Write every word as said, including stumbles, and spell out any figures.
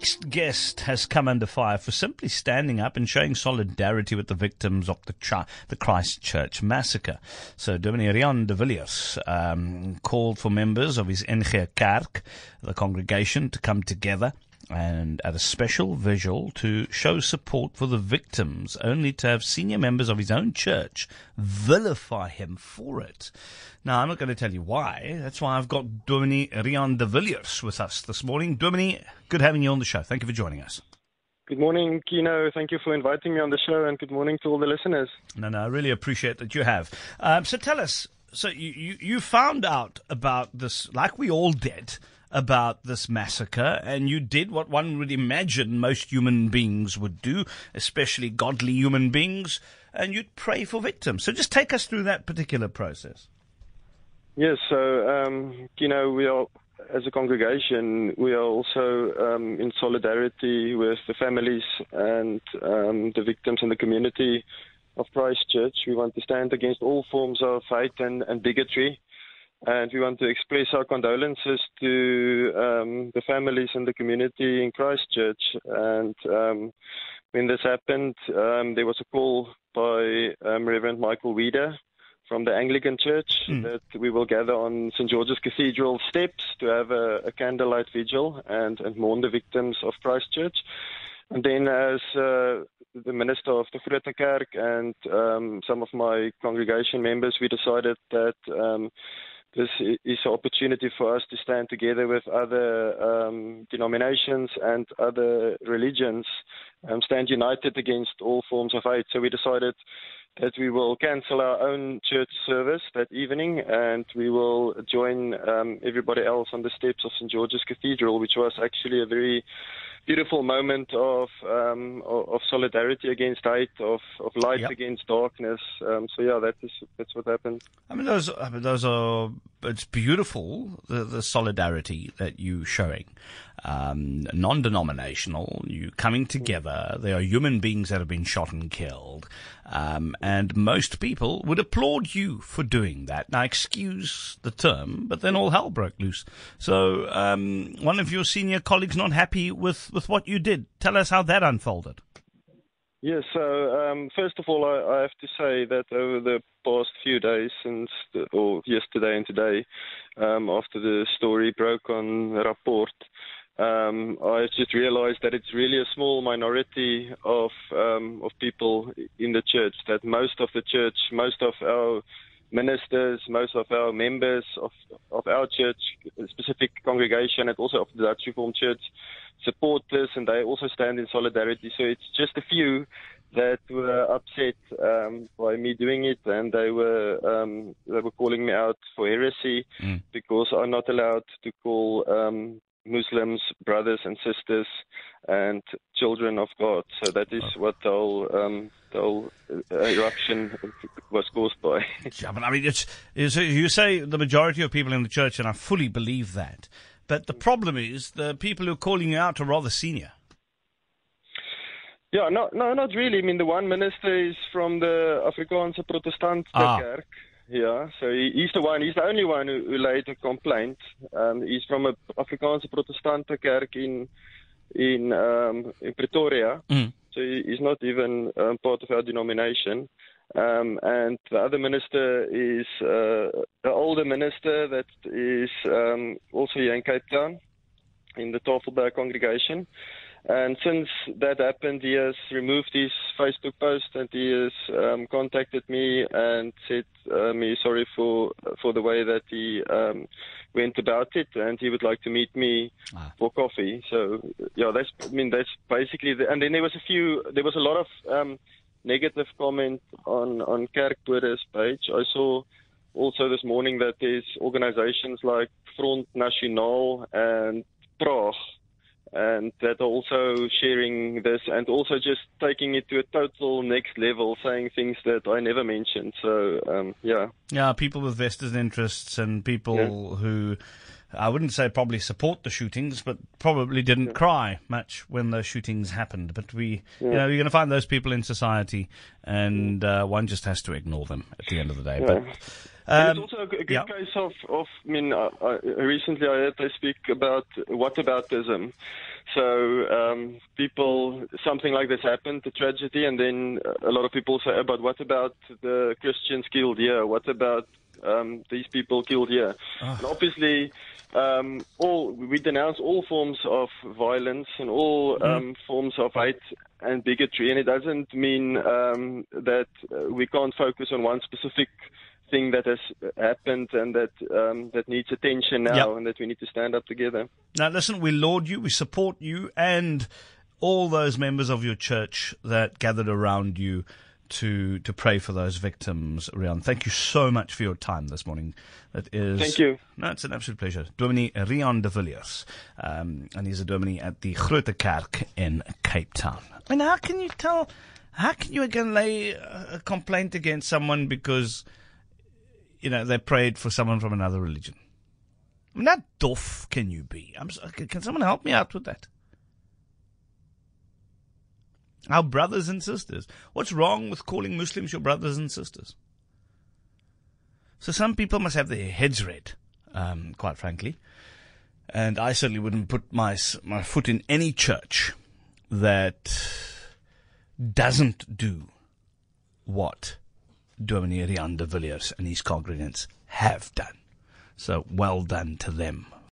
next guest has come under fire for simply standing up and showing solidarity with the victims of the, Ch- the Christchurch massacre. So Dominee Rian de Villiers um, called for members of his N G Kerk, the congregation, to come together and at a special vigil to show support for the victims, only to have senior members of his own church vilify him for it. Now, I'm not going to tell you why. That's why I've got Dominee Rian de Villiers with us this morning. Dominee, good having you on the show. Thank you for joining us. Good morning, Kino. Thank you for inviting me on the show, and good morning to all the listeners. No, no, I really appreciate that you have. Um, so tell us, so you, you, you found out about this, like we all did, about this massacre, and you did what one would imagine most human beings would do, especially godly human beings, and you'd pray for victims. So just take us through that particular process. Yes, so, um, you know, we are, as a congregation, we are also um, in solidarity with the families and um, the victims in the community of Christchurch. We want to stand against all forms of hate and, and bigotry. And we want to express our condolences to um, the families and the community in Christchurch. And um, when this happened, um, there was a call by um, Reverend Michael Weeder from the Anglican Church mm. that we will gather on Saint George's Cathedral steps to have a, a candlelight vigil and, and mourn the victims of Christchurch. And then as uh, the minister of the Grote Kerk and um, some of my congregation members, we decided that um, this is an opportunity for us to stand together with other um, denominations and other religions, um, stand united against all forms of hate. So we decided that we will cancel our own church service that evening, and we will join um, everybody else on the steps of Saint George's Cathedral, which was actually a very beautiful moment of um, of solidarity against hate, of, of light yep. against darkness. Um, so yeah, that is that's what happened. I mean, those I mean, those are it's beautiful, the, the solidarity that you showing. Um, non-denominational, you coming together. There are human beings that have been shot and killed, um, and most people would applaud you for doing that. Now, excuse the term, but then all hell broke loose. So, um, one of your senior colleagues not happy with, with what you did. Tell us how that unfolded. Yes, so um, first of all, I, I have to say that over the past few days, since the, or yesterday and today, um, after the story broke on Rapport, Um, I just realized that it's really a small minority of um, of people in the church, that most of the church, most of our ministers, most of our members of, of our church, specific congregation, and also of the Dutch Reformed Church, support this, and they also stand in solidarity. So it's just a few that were upset um, by me doing it, and they were um, they were calling me out for heresy mm. because I'm not allowed to call Um, Muslims, brothers and sisters, and children of God. So that is what the whole, um, the whole eruption was caused by. Yeah, but I mean, it's, it's, you say the majority of people in the church, and I fully believe that. But the problem is the people who are calling you out are rather senior. Yeah, no, no, not really. I mean, the one minister is from the Afrikaanse Protestant ah. Kerk. Yeah, so he, he's the one, he's the only one who, who laid a complaint. Um, he's from a Afrikaanse Protestante Kerk in in, um, in Pretoria, mm. so he, he's not even um, part of our denomination. Um, and the other minister is uh, the older minister that is um, also here in Cape Town, in the Tafelberg congregation. And since that happened, he has removed his Facebook post, and he has um, contacted me and said um, he's sorry for for the way that he um, went about it, and he would like to meet me ah. for coffee. So yeah, that's I mean that's basically the, and then there was a few there was a lot of um, negative comment on on Kerkbode's page. I saw also this morning that there's organizations like Front National and Praag, and that are also sharing this and also just taking it to a total next level, saying things that I never mentioned. So, um, yeah. Yeah, people with vested interests and people yeah. who, I wouldn't say probably support the shootings, but probably didn't yeah. cry much when those shootings happened. But we, yeah. you know, you're going to find those people in society, and uh, one just has to ignore them at the end of the day. Yeah. But Um, it's also a good yeah. case of, of, I mean, uh, I, recently I heard they speak about whataboutism. So um, people, something like this happened, a tragedy, and then a lot of people say, oh, but what about the Christians killed here? What about um, these people killed here? Oh. And obviously, um, all we denounce all forms of violence and all Mm. um, forms of hate and bigotry, and it doesn't mean um, that uh, we can't focus on one specific thing that has happened and that um, that needs attention now, Yep. and that we need to stand up together. Now, listen, we laud you, we support you, and all those members of your church that gathered around you to to pray for those victims around. Thank you so much for your time this morning. That is, Thank you. No, it's an absolute pleasure. Dominee Rian de Villiers, um, and he's a dominee at the Grote Kerk in Cape Town. I mean, how can you tell, how can you again lay a complaint against someone because, you know, they prayed for someone from another religion? I mean, how dof can you be? I'm so, can someone help me out with that? Our brothers and sisters. What's wrong with calling Muslims your brothers and sisters? So some people must have their heads read, um, quite frankly. And I certainly wouldn't put my my foot in any church that doesn't do what Dominee Rian de Villiers and his congregants have done. So well done to them